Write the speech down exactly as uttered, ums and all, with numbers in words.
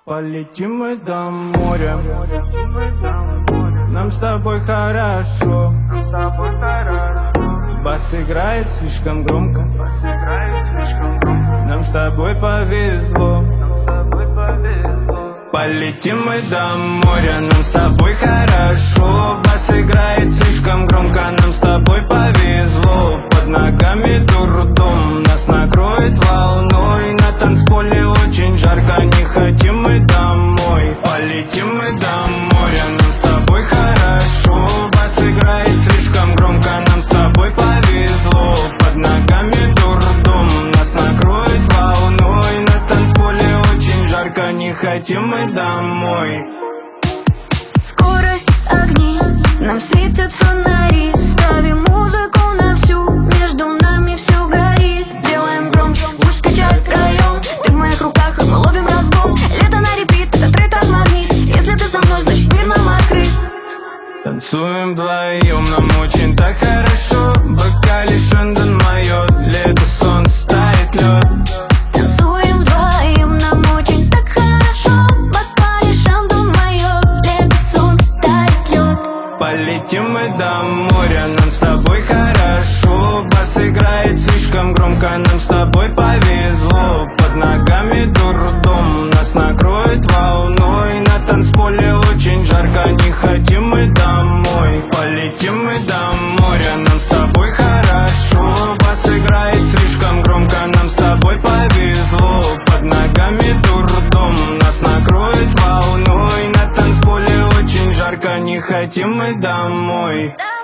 Полетим мы до моря, нам с тобой хорошо. Бас играет слишком громко, нам с тобой повезло. Полетим мы до моря, нам с тобой хорошо. Бас играет слишком громко, нам с тобой повезло. Под ногами дурдом, нас накроет волной. На танцполе очень жарко, не хотим мы домой. Полетим мы до моря, нам с тобой хорошо. Бас играет слишком громко, нам с тобой повезло. Под ногами дурдом, нас накроет волной. На танцполе очень жарко, не хотим мы домой. Скорость, огни, нам светят фонари. Ставим музыку на всю, между нами все горит. Делаем громче, пусть качает район. Ты в моих руках, и мы ловим разгон. Лето на репит, это трек как магнит. Если ты со мной, значит мир нам открыт. Танцуем вдвоем, нам очень так хорошо. В бокале Шандон моет, лето, солнце, тает лед. Танцуем вдвоем, нам очень так хорошо. В бокале Шандон моет, лето, солнце, тает лед. Полетим мы до моря, нам с тобой хорошо. Бас играет слишком громко, нам с тобой повезло. Под ногами дурдом, нас накроет волной. На танцполе очень жарко, не хотим мы домой. Полетим мы до моря, нам с тобой хорошо. Бас играет слишком громко, нам с тобой повезло. Под ногами дурдом, нас накроет волной. На танцполе очень жарко, не хотим мы домой.